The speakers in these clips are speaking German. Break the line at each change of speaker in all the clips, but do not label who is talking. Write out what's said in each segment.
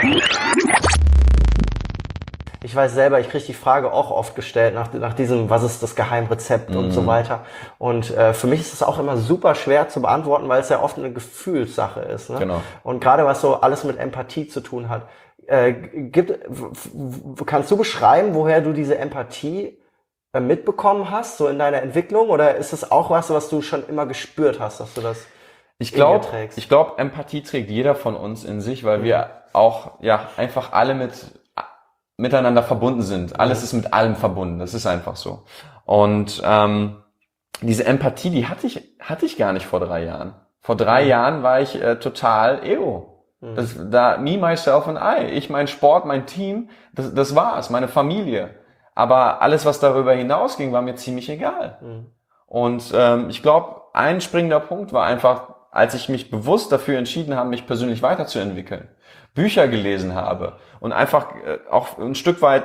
Ich weiß selber, ich kriege die Frage auch oft gestellt nach diesem, was ist das Geheimrezept und so weiter. Und für mich ist es auch immer super schwer zu beantworten, weil es ja oft eine Gefühlssache ist. Ne?
Genau.
Und gerade was so alles mit Empathie zu tun hat. Kannst du beschreiben, woher du diese Empathie mitbekommen hast, so in deiner Entwicklung? Oder ist es auch was du schon immer gespürt hast, dass du das
Ich glaube, Empathie trägt jeder von uns in sich, weil wir auch einfach alle miteinander verbunden sind. Alles ist mit allem verbunden. Das ist einfach so. Und diese Empathie, die hatte ich gar nicht vor 3 Jahren. Vor 3 Jahren war ich total Ego. Me, myself and I. Ich, mein Sport, mein Team, das war's, meine Familie. Aber alles, was darüber hinausging, war mir ziemlich egal. Und ich glaube, ein springender Punkt war einfach, als ich mich bewusst dafür entschieden habe, mich persönlich weiterzuentwickeln, Bücher gelesen habe und einfach auch ein Stück weit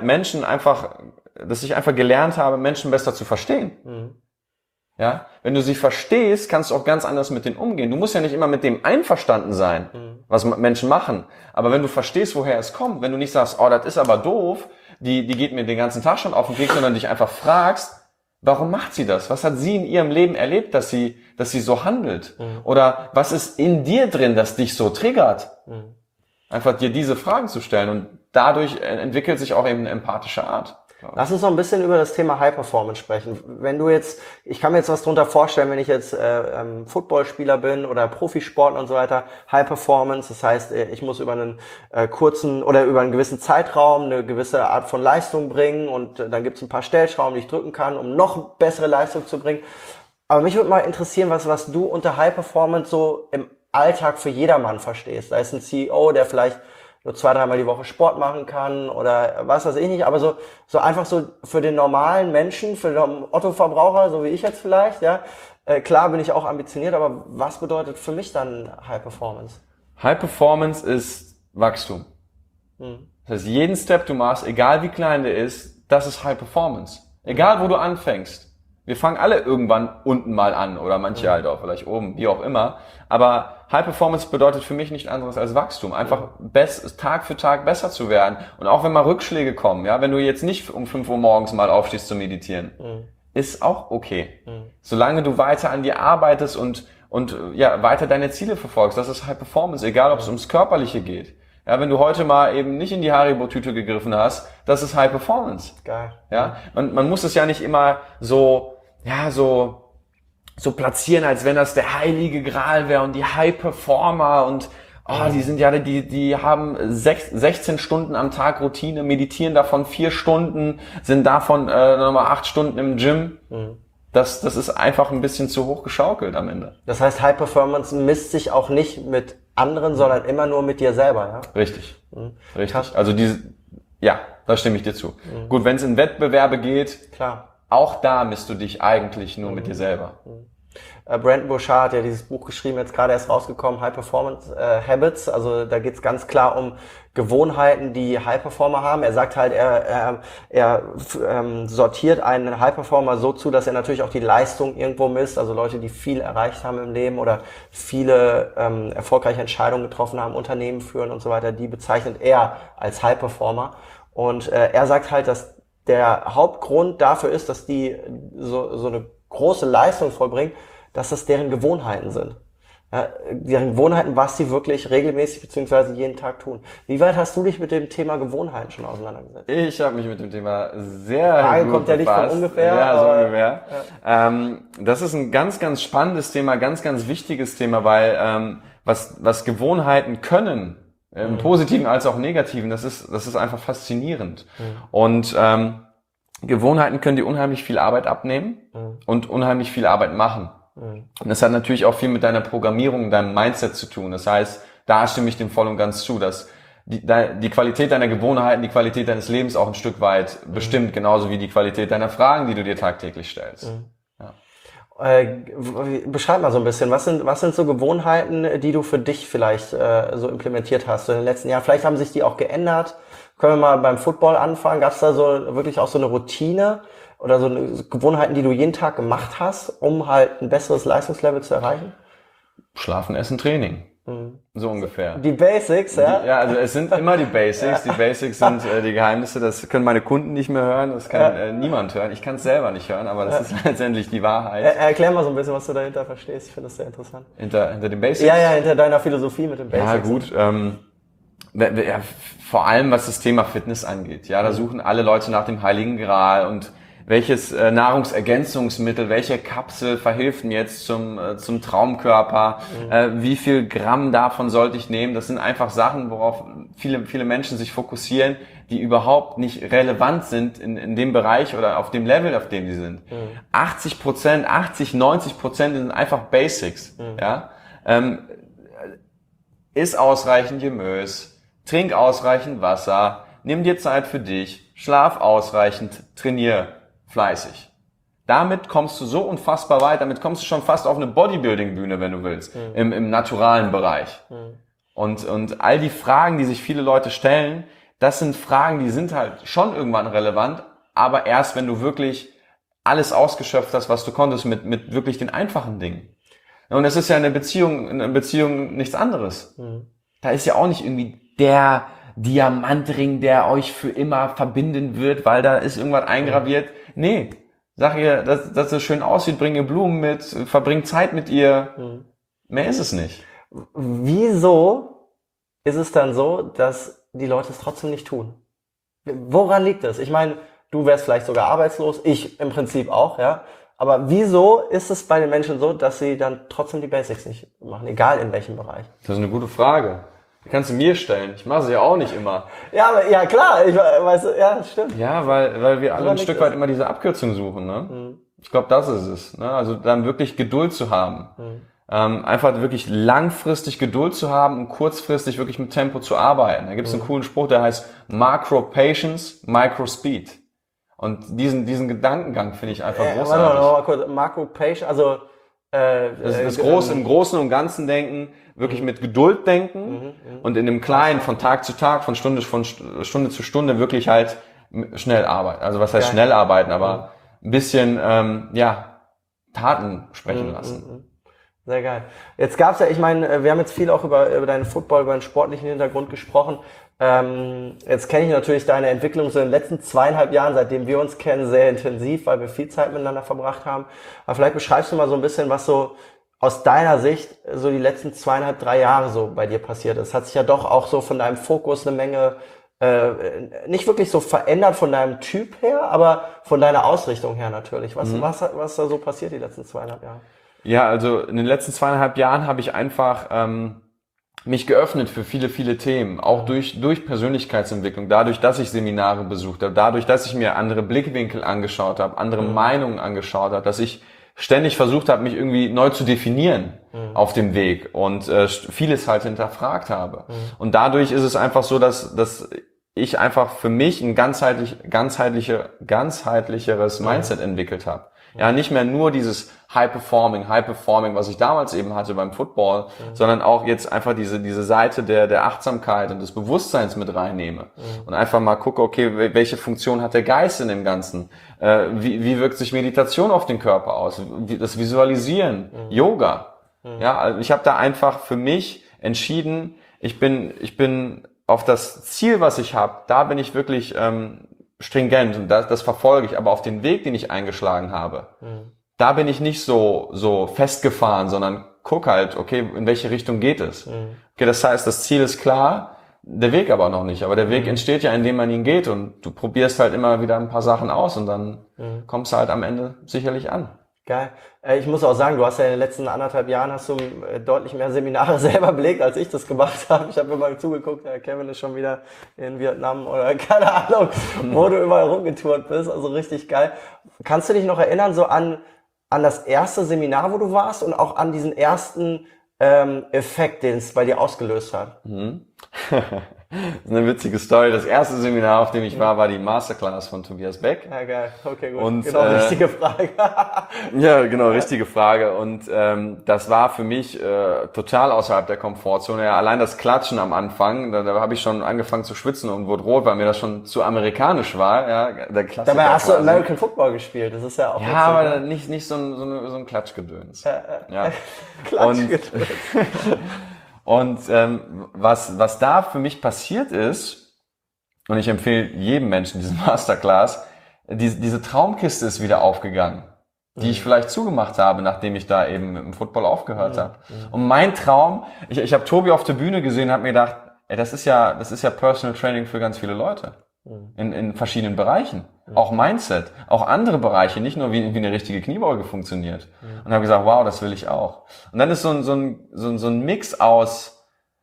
dass ich einfach gelernt habe, Menschen besser zu verstehen. Ja, wenn du sie verstehst, kannst du auch ganz anders mit denen umgehen. Du musst ja nicht immer mit dem einverstanden sein, was Menschen machen. Aber wenn du verstehst, woher es kommt, wenn du nicht sagst, oh, das ist aber doof, die geht mir den ganzen Tag schon auf den Weg, sondern dich einfach fragst, warum macht sie das? Was hat sie in ihrem Leben erlebt, dass sie so handelt? Oder was ist in dir drin, das dich so triggert? Einfach dir diese Fragen zu stellen und dadurch entwickelt sich auch eben eine empathische Art.
Lass uns noch ein bisschen über das Thema High Performance sprechen. Ich kann mir jetzt was drunter vorstellen, wenn ich jetzt Footballspieler bin oder Profisportler und so weiter, High Performance, das heißt, ich muss über einen kurzen oder über einen gewissen Zeitraum eine gewisse Art von Leistung bringen und dann gibt es ein paar Stellschrauben, die ich drücken kann, um noch bessere Leistung zu bringen. Aber mich würde mal interessieren, was du unter High Performance so im Alltag für jedermann verstehst. Da ist ein CEO, der vielleicht nur 2-3 Mal die Woche Sport machen kann oder was weiß ich nicht, aber so einfach so für den normalen Menschen, für den Otto-Verbraucher, so wie ich jetzt vielleicht, ja, klar bin ich auch ambitioniert, aber was bedeutet für mich dann High Performance?
High Performance ist Wachstum. Das heißt, jeden Step du machst, egal wie klein der ist, das ist High Performance. Egal wo du anfängst. Wir fangen alle irgendwann unten mal an oder manche halt auch vielleicht oben, wie auch immer. Aber High Performance bedeutet für mich nichts anderes als Wachstum. Einfach Tag für Tag besser zu werden. Und auch wenn mal Rückschläge kommen, ja, wenn du jetzt nicht um 5 Uhr morgens mal aufstehst zu meditieren, ist auch okay. Solange du weiter an dir arbeitest und weiter deine Ziele verfolgst, das ist High Performance, egal ob es ums Körperliche geht. Ja, wenn du heute mal eben nicht in die Haribo-Tüte gegriffen hast, das ist High Performance.
Geil.
Ja, man muss es ja nicht immer so platzieren, als wenn das der heilige Gral wäre und die High Performer und die sind ja, die haben 16 Stunden am Tag Routine, meditieren davon 4 Stunden, sind davon nochmal 8 Stunden im Gym. Das ist einfach ein bisschen zu hoch geschaukelt am Ende.
Das heißt, High Performance misst sich auch nicht mit anderen, sondern immer nur mit dir selber, ja?
Richtig. Richtig. Also da stimme ich dir zu. Gut, wenn es in Wettbewerbe geht,
klar.
Auch da misst du dich eigentlich nur mit dir selber.
Brendon Burchard hat ja dieses Buch geschrieben, jetzt gerade erst rausgekommen, High Performance Habits. Also da geht's ganz klar um Gewohnheiten, die High Performer haben. Er sagt halt, er sortiert einen High Performer so zu, dass er natürlich auch die Leistung irgendwo misst. Also Leute, die viel erreicht haben im Leben oder viele erfolgreiche Entscheidungen getroffen haben, Unternehmen führen und so weiter, die bezeichnet er als High Performer. Und er sagt halt, dass der Hauptgrund dafür ist, dass die so eine große Leistung vollbringen, dass das deren Gewohnheiten sind. Ja, deren Gewohnheiten, was sie wirklich regelmäßig bzw. jeden Tag tun. Wie weit hast du dich mit dem Thema Gewohnheiten schon auseinandergesetzt?
Ich habe mich mit dem Thema sehr
Frage kommt ja nicht von ungefähr.
Ja, so ungefähr. Ja. Das ist ein ganz, ganz spannendes Thema, ganz, ganz wichtiges Thema, weil was Gewohnheiten können, im Positiven als auch Negativen, das ist einfach faszinierend. Und Gewohnheiten können dir unheimlich viel Arbeit abnehmen und unheimlich viel Arbeit machen. Und das hat natürlich auch viel mit deiner Programmierung, deinem Mindset zu tun. Das heißt, da stimme ich dem voll und ganz zu, dass die Qualität deiner Gewohnheiten, die Qualität deines Lebens auch ein Stück weit bestimmt, genauso wie die Qualität deiner Fragen, die du dir tagtäglich stellst.
Beschreib mal so ein bisschen, was sind so Gewohnheiten, die du für dich vielleicht so implementiert hast in den letzten Jahren? Vielleicht haben sich die auch geändert. Können wir mal beim Football anfangen? Gab es da so wirklich auch so eine Routine oder so Gewohnheiten, die du jeden Tag gemacht hast, um halt ein besseres Leistungslevel zu erreichen?
Schlafen, Essen, Training. So ungefähr.
Die Basics, ja?
Ja, also es sind immer die Basics. Die Basics sind die Geheimnisse. Das können meine Kunden nicht mehr hören. Das kann niemand hören. Ich kann es selber nicht hören, aber das ist letztendlich die Wahrheit.
Erklär mal so ein bisschen, was du dahinter verstehst. Ich finde das sehr interessant.
Hinter den Basics?
Ja, hinter deiner Philosophie mit den Basics.
Ja, gut. Vor allem, was das Thema Fitness angeht. Ja, da suchen alle Leute nach dem Heiligen Gral und welches Nahrungsergänzungsmittel, welche Kapsel verhilft mir jetzt zum Traumkörper, wie viel Gramm davon sollte ich nehmen. Das sind einfach Sachen, worauf viele Menschen sich fokussieren, die überhaupt nicht relevant sind in dem Bereich oder auf dem Level, auf dem die sind. 90% sind einfach Basics. Ja? Iss ausreichend Gemüse, trink ausreichend Wasser, nimm dir Zeit für dich, schlaf ausreichend, trainier fleißig. Damit kommst du so unfassbar weit, damit kommst du schon fast auf eine Bodybuilding-Bühne, wenn du willst, im naturalen Bereich. Und all die Fragen, die sich viele Leute stellen, das sind Fragen, die sind halt schon irgendwann relevant, aber erst, wenn du wirklich alles ausgeschöpft hast, was du konntest, mit wirklich den einfachen Dingen. Und es ist ja in einer Beziehung nichts anderes. Da ist ja auch nicht irgendwie der Diamantring, der euch für immer verbinden wird, weil da ist irgendwas eingraviert. Nee, sag ihr, dass es schön aussieht, bring ihr Blumen mit, verbring Zeit mit ihr. Mehr ist es nicht.
Wieso ist es dann so, dass die Leute es trotzdem nicht tun? Woran liegt das? Ich meine, du wärst vielleicht sogar arbeitslos, ich im Prinzip auch, ja. Aber wieso ist es bei den Menschen so, dass sie dann trotzdem die Basics nicht machen, egal in welchem Bereich?
Das ist eine gute Frage. Die kannst du mir stellen. Ich mache sie ja auch nicht immer.
Ja, aber, ja klar, ich weiß, ja, stimmt.
Ja, weil wir alle ein Stück weit immer diese Abkürzung suchen, ne? Ich glaube, das ist es, ne? Also dann wirklich Geduld zu haben. Einfach wirklich langfristig Geduld zu haben und kurzfristig wirklich mit Tempo zu arbeiten. Da gibt es einen coolen Spruch, der heißt Macro Patience, Micro Speed. Und diesen Gedankengang finde ich einfach großartig.
Warte mal kurz, Macro Patience, also
das im Großen und Ganzen denken, wirklich mit Geduld denken und in dem Kleinen von Tag zu Tag, von Stunde zu Stunde wirklich halt schnell arbeiten. Also was heißt schnell arbeiten, aber ein bisschen Taten sprechen lassen.
Sehr geil. Jetzt gab's ja, ich meine, wir haben jetzt viel auch über deinen Football, über den sportlichen Hintergrund gesprochen. Jetzt kenne ich natürlich deine Entwicklung so in den letzten 2,5 Jahren, seitdem wir uns kennen, sehr intensiv, weil wir viel Zeit miteinander verbracht haben. Aber vielleicht beschreibst du mal so ein bisschen, was so aus deiner Sicht so die letzten 2,5, 3 Jahre so bei dir passiert ist. Hat sich ja doch auch so von deinem Fokus eine Menge nicht wirklich so verändert von deinem Typ her, aber von deiner Ausrichtung her natürlich. Was da so passiert die letzten 2,5 Jahre?
Ja, also in den letzten 2,5 Jahren habe ich einfach mich geöffnet für viele, viele Themen, auch durch Persönlichkeitsentwicklung, dadurch, dass ich Seminare besucht habe, dadurch, dass ich mir andere Blickwinkel angeschaut habe, andere Meinungen angeschaut habe, dass ich ständig versucht habe, mich irgendwie neu zu definieren auf dem Weg und vieles halt hinterfragt habe. Und dadurch ist es einfach so, dass ich einfach für mich ein ganzheitlicheres Mindset entwickelt habe. Ja, nicht mehr nur dieses High Performing, was ich damals eben hatte beim Football, sondern auch jetzt einfach diese Seite der Achtsamkeit und des Bewusstseins mit reinnehme. Und einfach mal gucke, okay, welche Funktion hat der Geist in dem Ganzen? Wie wirkt sich Meditation auf den Körper aus? Das Visualisieren, Yoga. Ja, also ich habe da einfach für mich entschieden, ich bin auf das Ziel, was ich habe, da bin ich wirklich stringent und das verfolge ich, aber auf den Weg, den ich eingeschlagen habe, da bin ich nicht so festgefahren, sondern guck halt, okay, in welche Richtung geht es? Okay, das heißt, das Ziel ist klar, der Weg aber noch nicht, aber der Weg entsteht ja, indem man ihn geht und du probierst halt immer wieder ein paar Sachen aus und dann kommst du halt am Ende sicherlich an.
Geil. Ich muss auch sagen, du hast ja in den letzten 1,5 Jahren hast du deutlich mehr Seminare selber belegt, als ich das gemacht habe. Ich habe immer zugeguckt, Kevin ist schon wieder in Vietnam oder keine Ahnung, wo du überall rumgetourt bist. Also richtig geil. Kannst du dich noch erinnern so an das erste Seminar, wo du warst und auch an diesen ersten Effekt, den es bei dir ausgelöst hat?
Das ist eine witzige Story. Das erste Seminar, auf dem ich war die Masterclass von Tobias Beck.
Ja, geil. Okay, gut.
Und,
genau, richtige Frage.
Ja, genau, richtige Frage. Und das war für mich total außerhalb der Komfortzone. Ja, allein das Klatschen am Anfang, da habe ich schon angefangen zu schwitzen und wurde rot, weil mir das schon zu amerikanisch war. Ja, der Klassiker.
Dabei hast du American Football gespielt. Das ist ja auch.
Ja, aber nicht so ein Klatschgedöns.
Ja. Klatschgedöns.
Und was da für mich passiert ist, und ich empfehle jedem Menschen diesen Masterclass, diese Traumkiste ist wieder aufgegangen, die ich vielleicht zugemacht habe, nachdem ich da eben mit dem Football aufgehört habe. Und mein Traum, ich habe Tobi auf der Bühne gesehen und habe mir gedacht, ey, das ist ja Personal Training für ganz viele Leute. In verschiedenen Bereichen. Auch Mindset, auch andere Bereiche, nicht nur wie eine richtige Kniebeuge funktioniert. Und habe gesagt, wow, das will ich auch. Und dann ist so ein Mix aus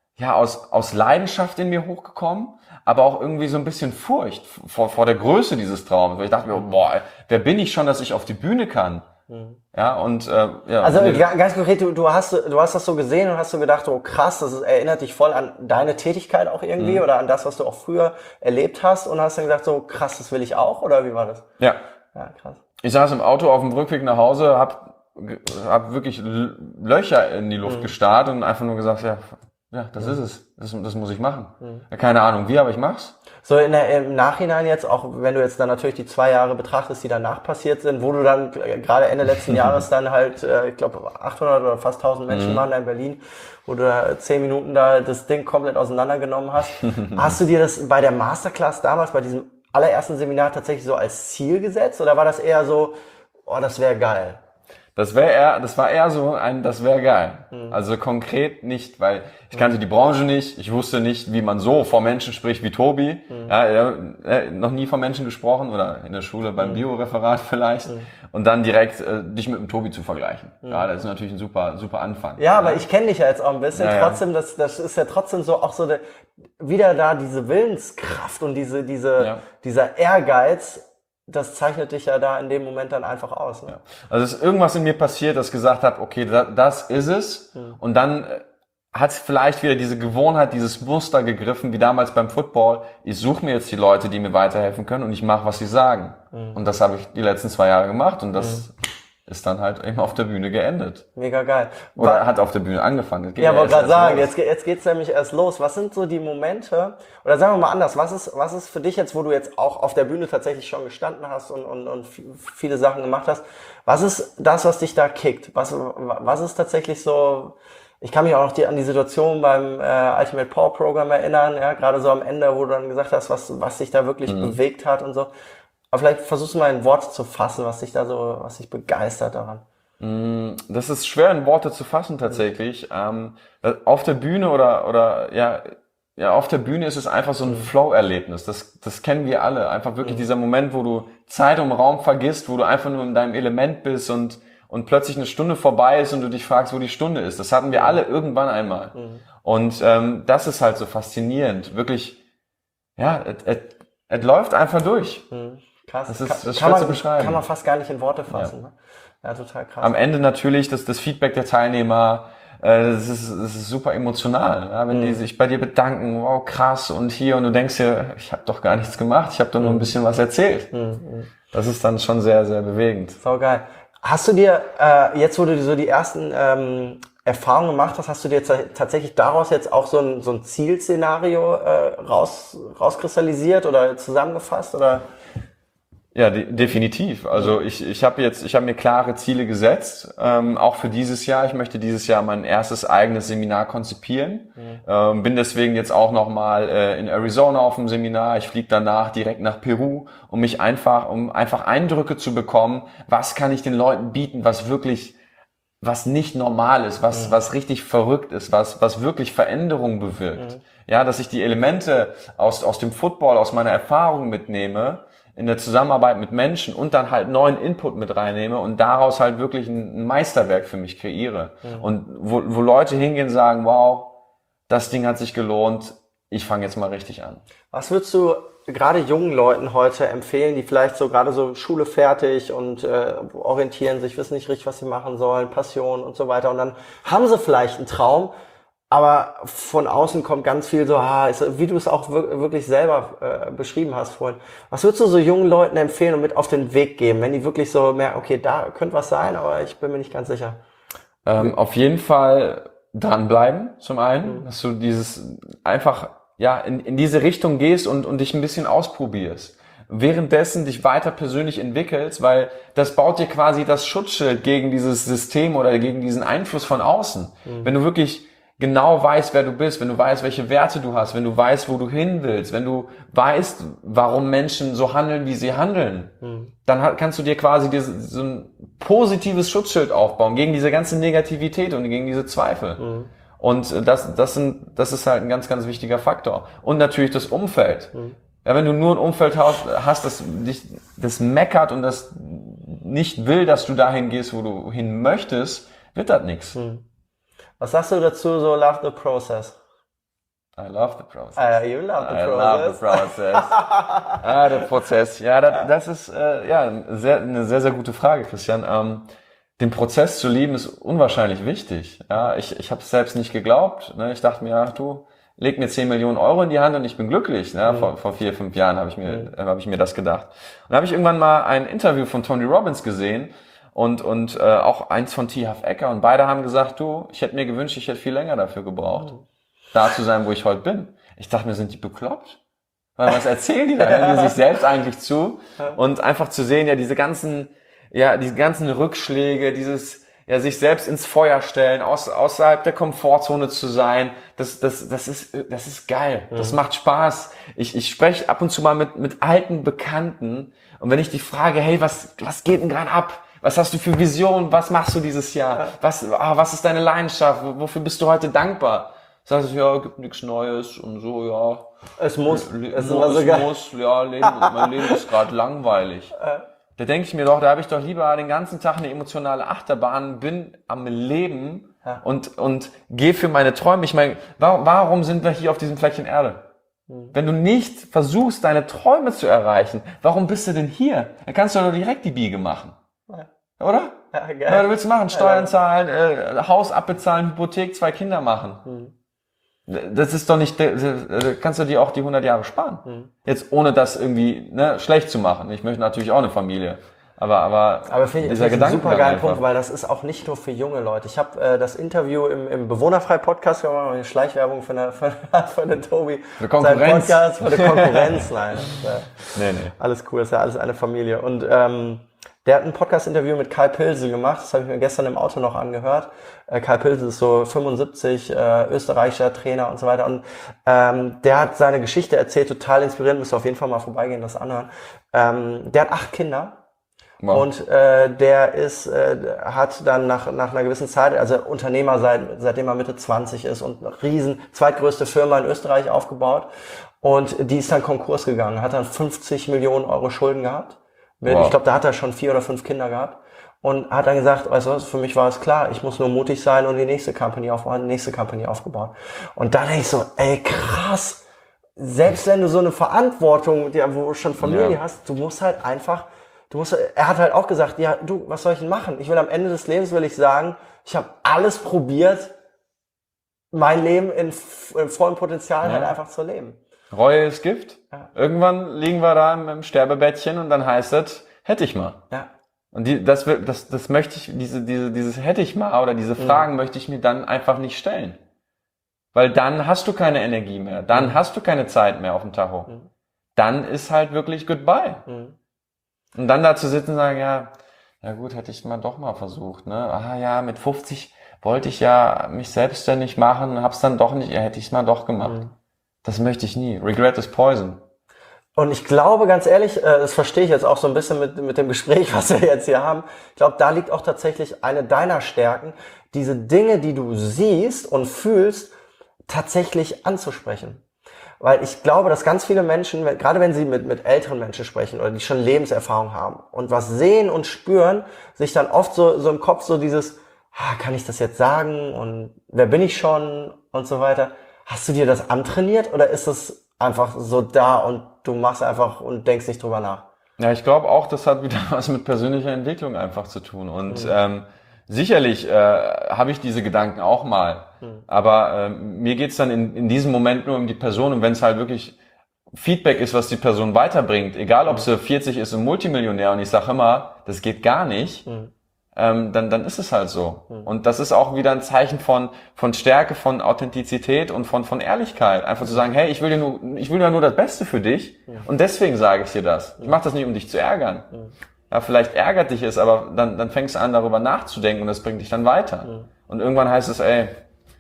Leidenschaft in mir hochgekommen, aber auch irgendwie so ein bisschen Furcht vor der Größe dieses Traums. Weil ich dachte mir, boah, wer bin ich schon, dass ich auf die Bühne kann? Ja, und
also ganz konkret, du hast das so gesehen und hast so gedacht, oh krass, erinnert dich voll an deine Tätigkeit auch irgendwie oder an das, was du auch früher erlebt hast und hast dann gedacht, so krass, das will ich auch, oder wie war das?
Ja,
krass.
Ich saß im Auto auf dem Rückweg nach Hause, hab wirklich Löcher in die Luft gestarrt und einfach nur gesagt, ja, das ist es, das muss ich machen. Ja, keine Ahnung wie, aber ich mach's.
So im Nachhinein jetzt, auch wenn du jetzt dann natürlich die 2 Jahre betrachtest, die danach passiert sind, wo du dann gerade Ende letzten Jahres dann halt, ich glaube 800 oder fast 1000 Menschen waren da in Berlin, wo du da 10 Minuten da das Ding komplett auseinandergenommen hast. Hast du dir das bei der Masterclass damals, bei diesem allerersten Seminar tatsächlich so als Ziel gesetzt oder war das eher so, oh, das wäre geil?
Das war eher so das wäre geil. Also konkret nicht, weil ich kannte die Branche nicht, ich wusste nicht, wie man so vor Menschen spricht wie Tobi. Ja, er noch nie vor Menschen gesprochen oder in der Schule beim Bioreferat vielleicht. Und dann direkt dich mit dem Tobi zu vergleichen. Ja, das ist natürlich ein super Anfang.
Ja, aber ich kenne dich ja jetzt auch ein bisschen. Trotzdem, das ist ja trotzdem so auch so wieder da diese Willenskraft und dieser Ehrgeiz. Das zeichnet dich ja da in dem Moment dann einfach aus. Ne?
Ja. Also es ist irgendwas in mir passiert, das gesagt hat, okay, das ist es. Und dann hat es vielleicht wieder diese Gewohnheit, dieses Muster gegriffen, wie damals beim Football. Ich suche mir jetzt die Leute, die mir weiterhelfen können und ich mache, was sie sagen. Und das habe ich die letzten 2 Jahre gemacht und das ist dann halt eben auf der Bühne geendet.
Mega geil.
Oder hat auf der Bühne angefangen.
Ja, wollte gerade sagen, jetzt geht's nämlich erst los. Was sind so die Momente, oder sagen wir mal anders, was ist für dich jetzt, wo du jetzt auch auf der Bühne tatsächlich schon gestanden hast und viele Sachen gemacht hast, was ist das, was dich da kickt? Was ist tatsächlich so, ich kann mich auch noch an die Situation beim Ultimate Power Program erinnern, ja, gerade so am Ende, wo du dann gesagt hast, was dich da wirklich bewegt hat und so. Aber vielleicht versuchst du mal in Worte zu fassen, was dich begeistert daran.
Das ist schwer in Worte zu fassen tatsächlich. Auf der Bühne auf der Bühne ist es einfach so ein Flow-Erlebnis. Das kennen wir alle. Einfach wirklich dieser Moment, wo du Zeit und Raum vergisst, wo du einfach nur in deinem Element bist und plötzlich eine Stunde vorbei ist und du dich fragst, wo die Stunde ist. Das hatten wir alle irgendwann einmal. Und das ist halt so faszinierend. Wirklich, es läuft einfach durch.
Krass.
Das ist schwer zu beschreiben.
Kann man fast gar nicht in Worte fassen. Ne? Ja, total krass.
Am Ende natürlich das Feedback der Teilnehmer, das ist super emotional. Ja? Wenn die sich bei dir bedanken, wow, krass, und hier, und du denkst dir, ich habe doch gar nichts gemacht, ich habe doch nur ein bisschen was erzählt. Das ist dann schon sehr, sehr bewegend.
So geil. Hast du dir, jetzt wo du so die ersten Erfahrungen gemacht hast du dir tatsächlich daraus jetzt auch so ein Zielszenario rauskristallisiert oder zusammengefasst, oder?
Ja, definitiv. Also ich habe mir klare Ziele gesetzt, auch für dieses Jahr. Ich möchte dieses Jahr mein erstes eigenes Seminar konzipieren. Bin deswegen jetzt auch nochmal in Arizona auf dem Seminar. Ich fliege danach direkt nach Peru, um einfach Eindrücke zu bekommen, was kann ich den Leuten bieten, was nicht normal ist, was richtig verrückt ist, was wirklich Veränderung bewirkt. Ja, dass ich die Elemente aus dem Football, aus meiner Erfahrung mitnehme, in der Zusammenarbeit mit Menschen und dann halt neuen Input mit reinnehme und daraus halt wirklich ein Meisterwerk für mich kreiere. Und wo Leute hingehen und sagen, wow, das Ding hat sich gelohnt, ich fange jetzt mal richtig an.
Was würdest du gerade jungen Leuten heute empfehlen, die vielleicht so gerade so Schule fertig und orientieren sich, wissen nicht richtig, was sie machen sollen, Passion und so weiter, und dann haben sie vielleicht einen Traum, aber von außen kommt ganz viel so, wie du es auch wirklich selber beschrieben hast vorhin. Was würdest du so jungen Leuten empfehlen und mit auf den Weg geben, wenn die wirklich so merken, okay, da könnte was sein, aber ich bin mir nicht ganz sicher?
Auf jeden Fall dranbleiben, zum einen, dass du dieses einfach in diese Richtung gehst und dich ein bisschen ausprobierst. Währenddessen dich weiter persönlich entwickelst, weil das baut dir quasi das Schutzschild gegen dieses System oder gegen diesen Einfluss von außen. Wenn du wirklich genau weißt, wer du bist, wenn du weißt, welche Werte du hast, wenn du weißt, wo du hin willst, wenn du weißt, warum Menschen so handeln, wie sie handeln, dann kannst du dir quasi so ein positives Schutzschild aufbauen gegen diese ganze Negativität und gegen diese Zweifel. Und das ist halt ein ganz, ganz wichtiger Faktor. Und natürlich das Umfeld. Ja, wenn du nur ein Umfeld hast, das meckert und das nicht will, dass du dahin gehst, wo du hin möchtest, wird das nichts.
Was sagst du dazu, so love the process?
I love the process.
You love the process.
I love the process. Der Prozess. Ja, das ist eine sehr, sehr gute Frage, Christian. Den Prozess zu lieben ist unwahrscheinlich wichtig. Ja, ich habe es selbst nicht geglaubt. Ne? Ich dachte mir, du, leg mir 10 Millionen Euro in die Hand und ich bin glücklich. Ne? Vor 4, 5 Jahren habe ich mir das gedacht. Und dann habe ich irgendwann mal ein Interview von Tony Robbins gesehen und auch eins von T. Harv Eker und beide haben gesagt, du, ich hätte mir gewünscht, ich hätte viel länger dafür gebraucht, da zu sein, wo ich heute bin. Ich dachte mir, sind die bekloppt? Weil was erzählen die da? Hören die sich selbst eigentlich zu? Und einfach zu sehen, diese ganzen Rückschläge, sich selbst ins Feuer stellen, außerhalb der Komfortzone zu sein, das ist geil. Das macht Spaß. Ich spreche ab und zu mal mit alten Bekannten und wenn ich die frage, hey, was geht denn gerade ab? Was hast du für Visionen? Was machst du dieses Jahr? Was ist deine Leidenschaft? Wofür bist du heute dankbar? Sagst du, ja, gibt nichts Neues und so, ja.
Es muss.
Mein Leben ist gerade langweilig. Da denke ich mir doch, da habe ich doch lieber den ganzen Tag eine emotionale Achterbahn, bin am Leben und gehe für meine Träume. Ich meine, warum sind wir hier auf diesem Fleckchen Erde? Wenn du nicht versuchst, deine Träume zu erreichen, warum bist du denn hier? Dann kannst du doch direkt die Biege machen. Oder?
Ja, geil.
Ja, du willst machen, Steuern zahlen, Haus abbezahlen, Hypothek, 2 Kinder machen. Das ist doch nicht, kannst du dir auch die 100 Jahre sparen. Jetzt ohne das irgendwie schlecht zu machen. Ich möchte natürlich auch eine Familie. Aber
finde ich einen super geilen Punkt, weil das ist auch nicht nur für junge Leute. Ich habe das Interview im Bewohnerfrei-Podcast, wir haben mal eine Schleichwerbung von der Tobi.
Für Konkurrenz.
Podcast, für die Konkurrenz. Nein.
Nee.
Alles cool, ist ja alles eine Familie. Und der hat ein Podcast-Interview mit Kai Pilsel gemacht, das habe ich mir gestern im Auto noch angehört. Kai Pilsel ist so 75, österreichischer Trainer und so weiter. Und der hat seine Geschichte erzählt, total inspirierend, müsst ihr auf jeden Fall mal vorbeigehen, das anhören. Der hat 8 Kinder. Wow. Und der hat dann nach einer gewissen Zeit, also Unternehmer seitdem er Mitte 20 ist und eine zweitgrößte Firma in Österreich aufgebaut. Und die ist dann Konkurs gegangen, hat dann 50 Millionen Euro Schulden gehabt. Wow. Ich glaube, da hat er schon 4 oder 5 Kinder gehabt und hat dann gesagt, weißt du was, für mich war es klar, ich muss nur mutig sein und die nächste Company aufgebaut. Und da denke ich so, ey, krass, selbst wenn du so eine Verantwortung, wo du schon Familie hast, er hat halt auch gesagt, ja, du, was soll ich denn machen? Ich will am Ende des Lebens, sagen, ich habe alles probiert, mein Leben in vollem Potenzial halt einfach zu leben.
Reue ist Gift. Ja. Irgendwann liegen wir da im Sterbebettchen und dann heißt es, hätte ich mal.
Ja.
Und das möchte ich, dieses hätte ich mal oder diese Fragen möchte ich mir dann einfach nicht stellen. Weil dann hast du keine Energie mehr, dann hast du keine Zeit mehr auf dem Tacho. Dann ist halt wirklich goodbye. Und dann da zu sitzen und sagen, ja gut, hätte ich doch mal versucht, ne? Mit 50 wollte ich ja mich selbstständig machen, hab's dann doch nicht, hätte ich es mal doch gemacht. Das möchte ich nie. Regret is poison.
Und ich glaube, ganz ehrlich, das verstehe ich jetzt auch so ein bisschen mit dem Gespräch, was wir jetzt hier haben. Ich glaube, da liegt auch tatsächlich eine deiner Stärken, diese Dinge, die du siehst und fühlst, tatsächlich anzusprechen. Weil ich glaube, dass ganz viele Menschen, gerade wenn sie mit älteren Menschen sprechen oder die schon Lebenserfahrung haben und was sehen und spüren, sich dann oft so im Kopf so dieses, kann ich das jetzt sagen und wer bin ich schon und so weiter. Hast du dir das antrainiert oder ist es einfach so da und du machst einfach und denkst nicht drüber nach?
Ja, ich glaube auch, das hat wieder was mit persönlicher Entwicklung einfach zu tun. Und sicherlich habe ich diese Gedanken auch mal. Aber mir geht's dann in diesem Moment nur um die Person. Und wenn es halt wirklich Feedback ist, was die Person weiterbringt, egal ob sie 40 ist und Multimillionär und ich sage immer, das geht gar nicht, dann ist es halt so. Und das ist auch wieder ein Zeichen von Stärke, von Authentizität und von Ehrlichkeit. Einfach zu sagen, hey, ich will ja nur das Beste für dich und deswegen sage ich dir das. Ich mache das nicht, um dich zu ärgern. Ja, vielleicht ärgert dich es, aber dann fängst du an, darüber nachzudenken und das bringt dich dann weiter. Und irgendwann heißt es, ey,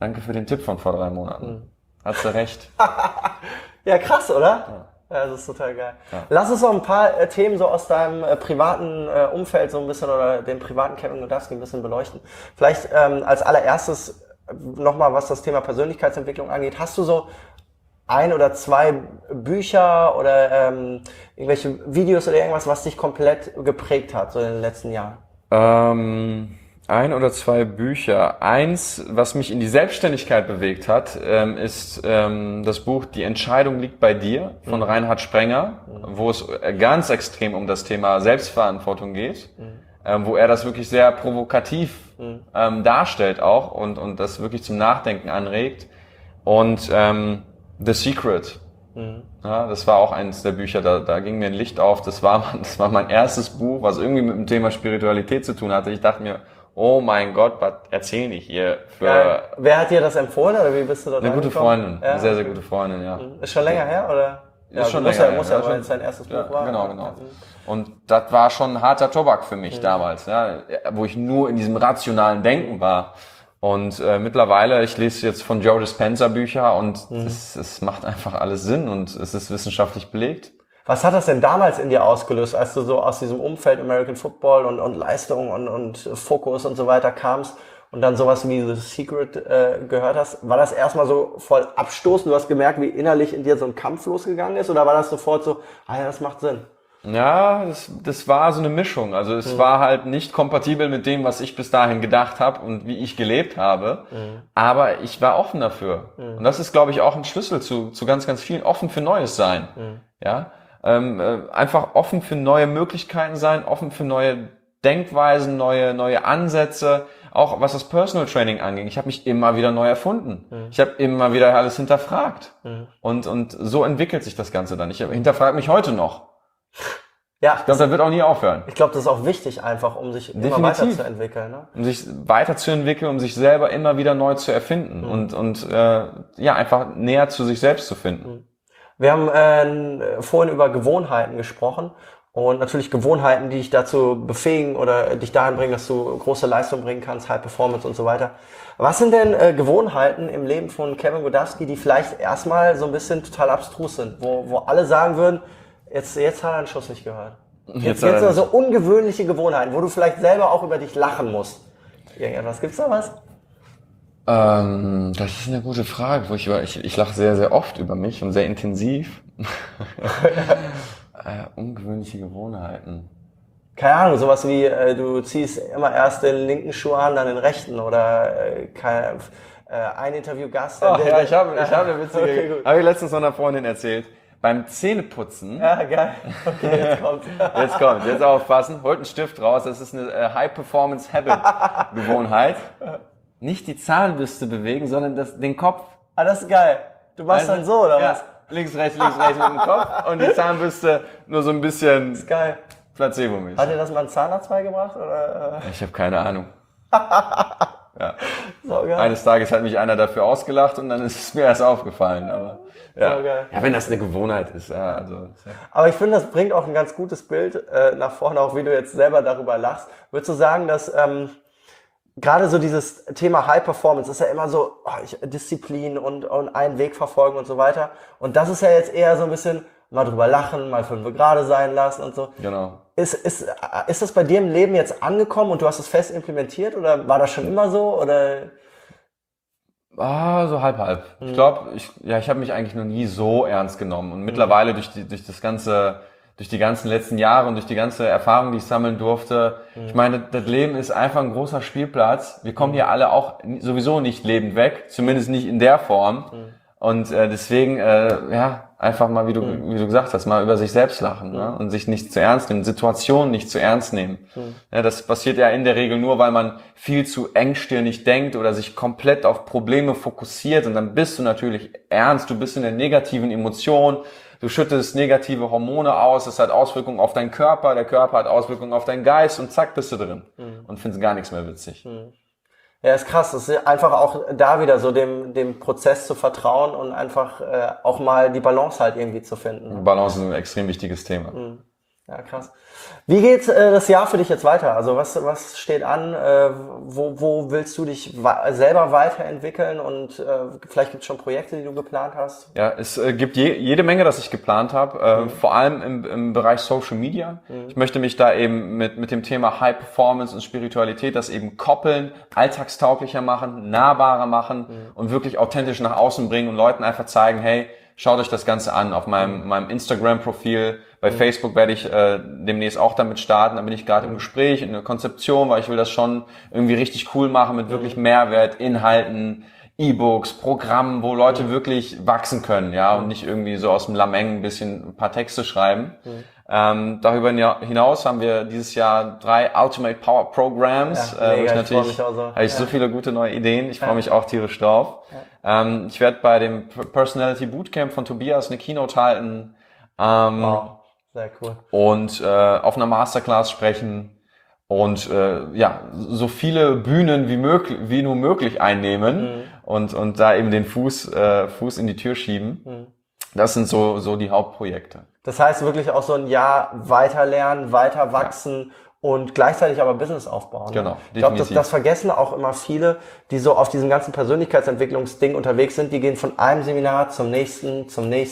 Danke für den Tipp von vor 3 Monaten. Hast du recht.
Ja, krass, oder? Ja, das ist total geil. Ja. Lass uns noch ein paar Themen so aus deinem privaten Umfeld so ein bisschen oder den privaten Kevin Godowski ein bisschen beleuchten. Vielleicht als allererstes nochmal, was das Thema Persönlichkeitsentwicklung angeht. Hast du so 1 oder 2 Bücher oder irgendwelche Videos oder irgendwas, was dich komplett geprägt hat so in den letzten Jahren?
1 oder 2 Bücher. Eins, was mich in die Selbstständigkeit bewegt hat, ist das Buch Die Entscheidung liegt bei dir von Reinhard Sprenger, wo es ganz extrem um das Thema Selbstverantwortung geht, wo er das wirklich sehr provokativ darstellt auch und das wirklich zum Nachdenken anregt. Und The Secret. Ja, das war auch eines der Bücher, da ging mir ein Licht auf. Das war mein erstes Buch, was irgendwie mit dem Thema Spiritualität zu tun hatte. Ich dachte mir, oh mein Gott, was erzähle ich hier für...
Ja, wer hat dir das empfohlen oder wie bist du dort
Eine gute Freundin,
ja,
eine sehr, sehr gute Freundin, ja.
Ist schon länger her, oder?
Ist schon länger her.
Muss ja, weil es dein erstes Buch war.
Genau. Und das war schon harter Tobak für mich damals, ja, wo ich nur in diesem rationalen Denken war. Und mittlerweile, ich lese jetzt von Joe Dispenza Bücher und es macht einfach alles Sinn und es ist wissenschaftlich belegt.
Was hat das denn damals in dir ausgelöst, als du so aus diesem Umfeld American Football und Leistung und Fokus und so weiter kamst und dann sowas wie The Secret gehört hast? War das erstmal so voll abstoßend? Du hast gemerkt, wie innerlich in dir so ein Kampf losgegangen ist? Oder war das sofort so, ja, das macht Sinn?
Ja, das war so eine Mischung. Also es war halt nicht kompatibel mit dem, was ich bis dahin gedacht habe und wie ich gelebt habe. Aber ich war offen dafür. Und das ist, glaube ich, auch ein Schlüssel zu ganz, ganz vielen. Offen für Neues sein. Ja, einfach offen für neue Möglichkeiten sein, offen für neue Denkweisen, neue Ansätze. Auch was das Personal Training anging. Ich habe mich immer wieder neu erfunden. Ich habe immer wieder alles hinterfragt. Und so entwickelt sich das Ganze dann. Ich hinterfrage mich heute noch.
Ja,
ich glaube, das wird auch nie aufhören.
Ich glaube, das ist auch wichtig einfach, um sich immer weiterzuentwickeln. Ne?
Um sich weiterzuentwickeln, um sich selber immer wieder neu zu erfinden und einfach näher zu sich selbst zu finden.
Wir haben vorhin über Gewohnheiten gesprochen und natürlich Gewohnheiten, die dich dazu befähigen oder dich dahin bringen, dass du große Leistung bringen kannst, High Performance und so weiter. Was sind denn Gewohnheiten im Leben von Kevin Godowski, die vielleicht erstmal so ein bisschen total abstrus sind, wo alle sagen würden, Jetzt hat er einen Schuss nicht gehört. Jetzt so ungewöhnliche Gewohnheiten, wo du vielleicht selber auch über dich lachen musst. Irgendwas, gibt's da was?
Das ist eine gute Frage. Ich lache sehr, sehr oft über mich und sehr intensiv. Ungewöhnliche Gewohnheiten.
Keine Ahnung, sowas wie, du ziehst immer erst den linken Schuh an, dann den rechten oder ein Interviewgast.
Oh, ja, ich habe eine witzige, okay, habe ich letztens noch einer Freundin erzählt. Beim Zähneputzen.
Ja, geil. Okay, jetzt kommt.
Jetzt aufpassen. Holt einen Stift raus. Das ist eine High-Performance-Habit-Gewohnheit. Nicht die Zahnbürste bewegen, sondern den Kopf.
Ah, das ist geil. Du machst dann so, oder was?
Links, rechts mit dem Kopf und die Zahnbürste nur so ein bisschen.
Das ist geil.
Placebo-mäßig.
Hat dir das mal ein Zahnarzt beigebracht, oder?
Ich habe keine Ahnung. Ja.
So geil.
Eines Tages hat mich einer dafür ausgelacht und dann ist es mir erst aufgefallen, aber. Ja.
So geil.
Ja, wenn das eine Gewohnheit ist, ja, also.
Aber ich finde, das bringt auch ein ganz gutes Bild nach vorne, auch wie du jetzt selber darüber lachst. Würdest du sagen, dass gerade so dieses Thema High Performance ist ja immer so Disziplin und einen Weg verfolgen und so weiter. Und das ist ja jetzt eher so ein bisschen mal drüber lachen, mal 5 gerade sein lassen und so.
Genau.
Ist das bei dir im Leben jetzt angekommen und du hast es fest implementiert oder war das schon immer so oder?
So halb. Ich glaube, ich habe mich eigentlich noch nie so ernst genommen und mittlerweile durch die ganzen letzten Jahre und durch die ganze Erfahrung, die ich sammeln durfte. Ich meine, das Leben ist einfach ein großer Spielplatz. Wir kommen hier alle auch sowieso nicht lebend weg, zumindest nicht in der Form. Und deswegen, einfach mal, wie du gesagt hast, mal über sich selbst lachen, ne? Und sich nicht zu ernst nehmen, Situationen nicht zu ernst nehmen. Ja, das passiert ja in der Regel nur, weil man viel zu engstirnig denkt oder sich komplett auf Probleme fokussiert und dann bist du natürlich ernst, du bist in der negativen Emotion, du schüttest negative Hormone aus, das hat Auswirkungen auf deinen Körper, der Körper hat Auswirkungen auf deinen Geist und zack, bist du drin und findest gar nichts mehr witzig.
Ja, ist krass. Das ist einfach auch da wieder so dem Prozess zu vertrauen und einfach auch mal die Balance halt irgendwie zu finden.
Balance ist ein extrem wichtiges Thema.
Ja, krass. Wie geht das Jahr für dich jetzt weiter? Also was steht an? Wo willst du dich selber weiterentwickeln? Und vielleicht gibt es schon Projekte, die du geplant hast?
Ja, es gibt jede Menge, das ich geplant habe, vor allem im Bereich Social Media. Ich möchte mich da eben mit dem Thema High Performance und Spiritualität das eben koppeln, alltagstauglicher machen, nahbarer machen und wirklich authentisch nach außen bringen und Leuten einfach zeigen, hey, schaut euch das Ganze an auf meinem Instagram-Profil. Bei Facebook werde ich demnächst auch damit starten. Da bin ich gerade im Gespräch, in der Konzeption, weil ich will das schon irgendwie richtig cool machen mit wirklich Mehrwert, Inhalten, E-Books, Programmen, wo Leute wirklich wachsen können, ja, und nicht irgendwie so aus dem Lameng ein paar Texte schreiben. Darüber hinaus haben wir dieses Jahr 3 Ultimate Power Programs.
Ja, mega,
habe ich so viele gute neue Ideen. Ich freue mich auch tierisch drauf. Ich werde bei dem Personality Bootcamp von Tobias eine Keynote halten.
Wow, sehr cool.
Und auf einer Masterclass sprechen und so viele Bühnen wie nur möglich einnehmen und da eben den Fuß in die Tür schieben. Das sind so die Hauptprojekte.
Das heißt wirklich auch so ein Jahr weiter lernen, weiter wachsen und gleichzeitig aber Business aufbauen.
Genau,
ich glaube, das vergessen auch immer viele, die so auf diesem ganzen Persönlichkeitsentwicklungsding unterwegs sind. Die gehen von einem Seminar zum nächsten,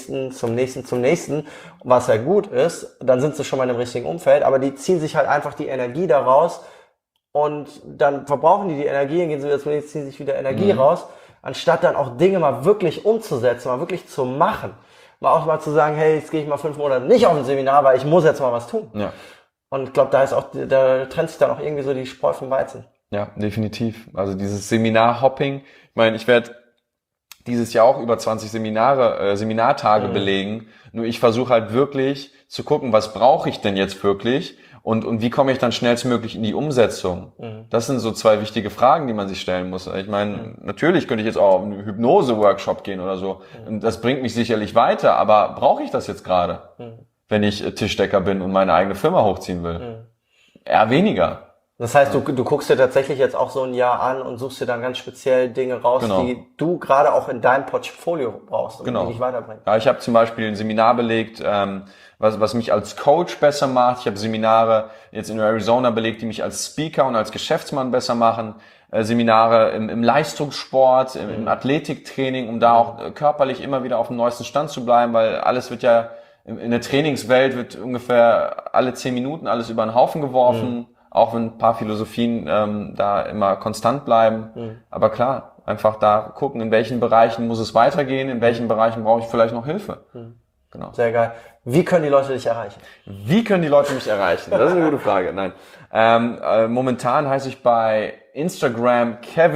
was ja gut ist. Dann sind sie schon mal im richtigen Umfeld, aber die ziehen sich halt einfach die Energie daraus und dann verbrauchen die Energie, dann gehen sie wieder zum nächsten, ziehen sich wieder Energie raus, anstatt dann auch Dinge mal wirklich umzusetzen, mal wirklich zu machen. Auch mal zu sagen, hey, jetzt gehe ich mal 5 Monate nicht auf ein Seminar, weil ich muss jetzt mal was tun.
Ja.
Und ich glaube, da trennt sich dann auch irgendwie so die Spreu vom Weizen.
Ja, definitiv. Also dieses Seminar-Hopping. Ich meine, ich werde dieses Jahr auch über 20 Seminartage belegen. Nur ich versuche halt wirklich zu gucken, was brauche ich denn jetzt wirklich? Und wie komme ich dann schnellstmöglich in die Umsetzung? Das sind so 2 wichtige Fragen, die man sich stellen muss. Ich meine, natürlich könnte ich jetzt auch auf einen Hypnose-Workshop gehen oder so. Das bringt mich sicherlich weiter, aber brauche ich das jetzt gerade, wenn ich Tischdecker bin und meine eigene Firma hochziehen will? Eher weniger.
Das heißt, du guckst dir tatsächlich jetzt auch so ein Jahr an und suchst dir dann ganz speziell Dinge raus, die du gerade auch in deinem Portfolio brauchst und die dich weiterbringen.
Ja, ich habe zum Beispiel ein Seminar belegt, was mich als Coach besser macht. Ich habe Seminare jetzt in Arizona belegt, die mich als Speaker und als Geschäftsmann besser machen. Seminare im Leistungssport, im Athletiktraining, um da auch körperlich immer wieder auf dem neuesten Stand zu bleiben, weil alles wird ja, in der Trainingswelt wird ungefähr alle 10 Minuten alles über den Haufen geworfen. Auch wenn ein paar Philosophien da immer konstant bleiben. Aber klar, einfach da gucken, in welchen Bereichen muss es weitergehen, in welchen Bereichen brauche ich vielleicht noch Hilfe. Genau.
Sehr geil. Wie können die Leute dich erreichen?
Wie können die Leute mich erreichen? Das ist eine gute Frage. Nein. Momentan heiße ich bei Instagram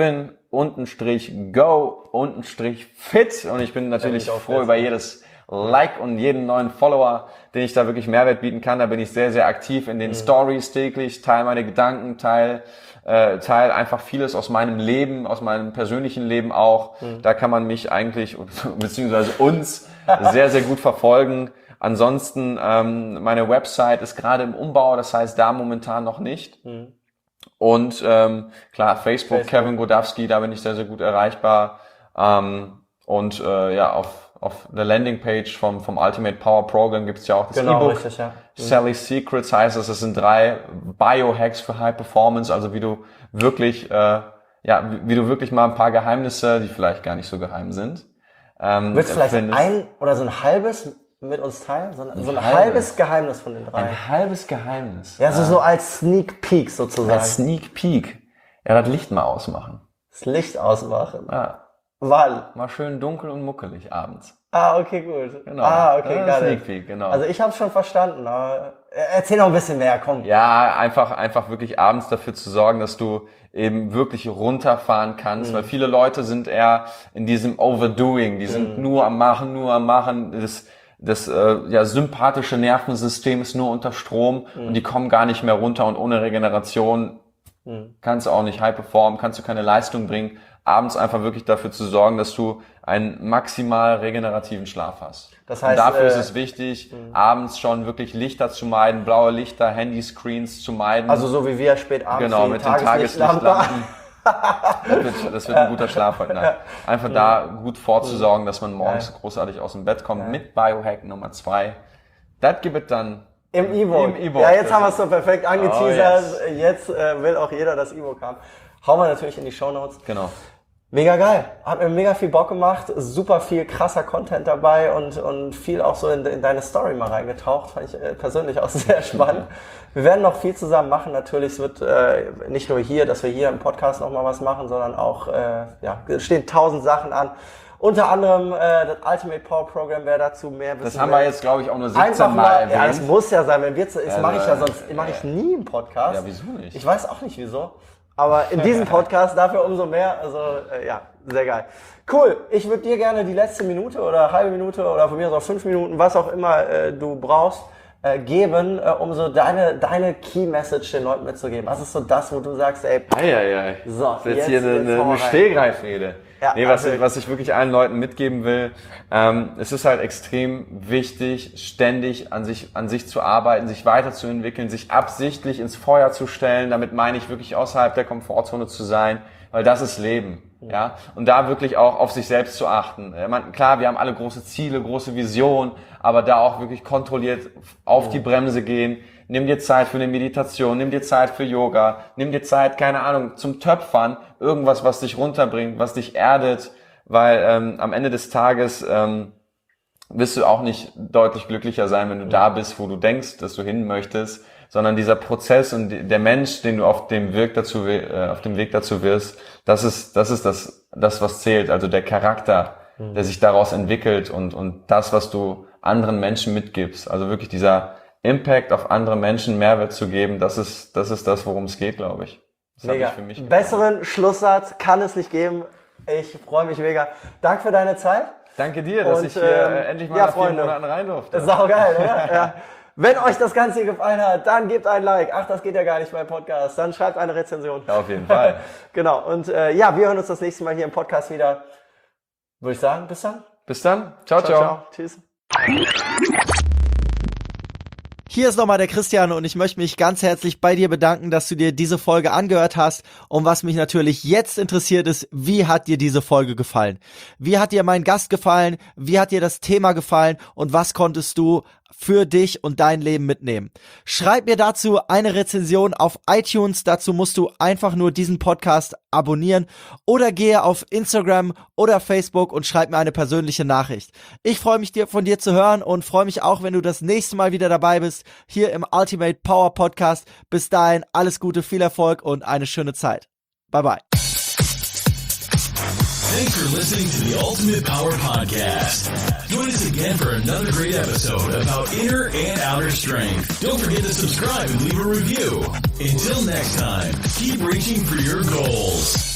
Kevin_go_fit und ich bin natürlich froh über jedes Like und jeden neuen Follower, den ich da wirklich Mehrwert bieten kann. Da bin ich sehr, sehr aktiv in den Stories täglich, teile meine Gedanken, teile einfach vieles aus meinem Leben, aus meinem persönlichen Leben auch. Da kann man mich eigentlich, beziehungsweise uns, sehr, sehr gut verfolgen. Ansonsten, meine Website ist gerade im Umbau, das heißt da momentan noch nicht. Und klar, Facebook, Kevin Godowski, da bin ich sehr, sehr gut erreichbar. Auf der Landingpage vom Ultimate Power Program gibt es ja auch das E-Book.
Richtig, ja.
Sally's Secrets heißt es, das sind 3 Biohacks für High Performance, also wie du wirklich mal ein paar Geheimnisse, die vielleicht gar nicht so geheim sind.
Willst du vielleicht ein oder so ein halbes mit uns teilen? So ein halbes Geheimnis von den 3.
Ein halbes Geheimnis?
Ja, so als Sneak Peek sozusagen.
Als Sneak Peek. Ja, das Licht mal ausmachen.
Das Licht ausmachen.
Ja.
Wann?
Mal schön dunkel und muckelig abends.
Ah, okay, gut.
Genau.
Ah, okay, geil.
Sneak Peek, genau.
Also ich habe schon verstanden, aber erzähl noch ein bisschen mehr, komm.
Ja, einfach wirklich abends dafür zu sorgen, dass du eben wirklich runterfahren kannst, weil viele Leute sind eher in diesem Overdoing, die sind nur am Machen, das sympathische Nervensystem ist nur unter Strom und die kommen gar nicht mehr runter und ohne Regeneration kannst du auch nicht high performen, kannst du keine Leistung bringen. Abends einfach wirklich dafür zu sorgen, dass du einen maximal regenerativen Schlaf hast.
Das heißt,
und dafür ist es wichtig, abends schon wirklich Lichter zu meiden, blaue Lichter, Handyscreens zu meiden.
Also so wie wir spät abends.
Genau, mit den Tageslichtlampen. Das wird ein guter Schlaf heute Nacht. Einfach da gut vorzusorgen, dass man morgens großartig aus dem Bett kommt mit Biohack Nummer 2. Das gibt es dann
Im E-Book. Ja, jetzt haben wir es so perfekt angeteasert. Oh, yes. Jetzt will auch jeder das E-Book haben. Hauen wir natürlich in die Shownotes.
Genau.
Mega geil. Hat mir mega viel Bock gemacht. Super viel krasser Content dabei und viel auch so in deine Story mal reingetaucht. Fand ich persönlich auch sehr spannend. Wir werden noch viel zusammen machen. Natürlich, es wird nicht nur hier, dass wir hier im Podcast nochmal was machen, sondern auch, es stehen 1000 Sachen an. Unter anderem das Ultimate Power Program, wer dazu mehr wissen
Das haben wir jetzt, glaube ich, auch nur 17 Mal erwähnt.
Ja, das muss ja sein. Wenn wir das mache ich ja sonst mache ich nie im Podcast.
Ja, wieso nicht?
Ich weiß auch nicht wieso. Aber in diesem Podcast dafür umso mehr. Also sehr geil. Cool. Ich würde dir gerne die letzte Minute oder halbe Minute oder von mir aus auch 5 Minuten, was auch immer du brauchst, geben, um so deine Key Message den Leuten mitzugeben. Was ist so das, wo du sagst, ey,
so, das ist jetzt hier eine Stehgreifrede. Ja, nee, was ich wirklich allen Leuten mitgeben will, es ist halt extrem wichtig, ständig an sich zu arbeiten, sich weiterzuentwickeln, sich absichtlich ins Feuer zu stellen. Damit meine ich wirklich außerhalb der Komfortzone zu sein, weil das ist Leben. Ja, und da wirklich auch auf sich selbst zu achten. Klar, wir haben alle große Ziele, große Visionen, aber da auch wirklich kontrolliert auf die Bremse gehen. Nimm dir Zeit für eine Meditation, nimm dir Zeit für Yoga, nimm dir Zeit, keine Ahnung, zum Töpfern, irgendwas, was dich runterbringt, was dich erdet, weil am Ende des Tages wirst du auch nicht deutlich glücklicher sein, wenn du da bist, wo du denkst, dass du hin möchtest, sondern dieser Prozess und der Mensch, den du auf dem Weg dazu wirst, das ist das, was zählt, also der Charakter, der sich daraus entwickelt und das, was du anderen Menschen mitgibst, also wirklich dieser Impact auf andere Menschen, Mehrwert zu geben, das ist das, worum es geht, glaube ich. Das
mega. Für mich besseren Schlusssatz kann es nicht geben. Ich freue mich mega. Danke für deine Zeit.
Danke dir, dass ich hier endlich mal nach 4 Monaten rein durfte.
Saugeil, oder? Ja. Wenn euch das Ganze hier gefallen hat, dann gebt ein Like. Ach, das geht ja gar nicht beim Podcast. Dann schreibt eine Rezension.
Ja, auf jeden Fall.
Genau. Und wir hören uns das nächste Mal hier im Podcast wieder. Würde ich sagen, bis dann.
Bis dann. Ciao.
Tschüss. Hier ist nochmal der Christian und ich möchte mich ganz herzlich bei dir bedanken, dass du dir diese Folge angehört hast. Und was mich natürlich jetzt interessiert ist, wie hat dir diese Folge gefallen? Wie hat dir mein Gast gefallen? Wie hat dir das Thema gefallen? Und was konntest du für dich und dein Leben mitnehmen? Schreib mir dazu eine Rezension auf iTunes. Dazu musst du einfach nur diesen Podcast abonnieren oder gehe auf Instagram oder Facebook und schreib mir eine persönliche Nachricht. Ich freue mich, von dir zu hören und freue mich auch, wenn du das nächste Mal wieder dabei bist, hier im Ultimate Power Podcast. Bis dahin, alles Gute, viel Erfolg und eine schöne Zeit. Bye bye.
Thanks for listening to the Ultimate Power Podcast. Join us again for another great episode about inner and outer strength. Don't forget to subscribe and leave a review. Until next time, keep reaching for your goals.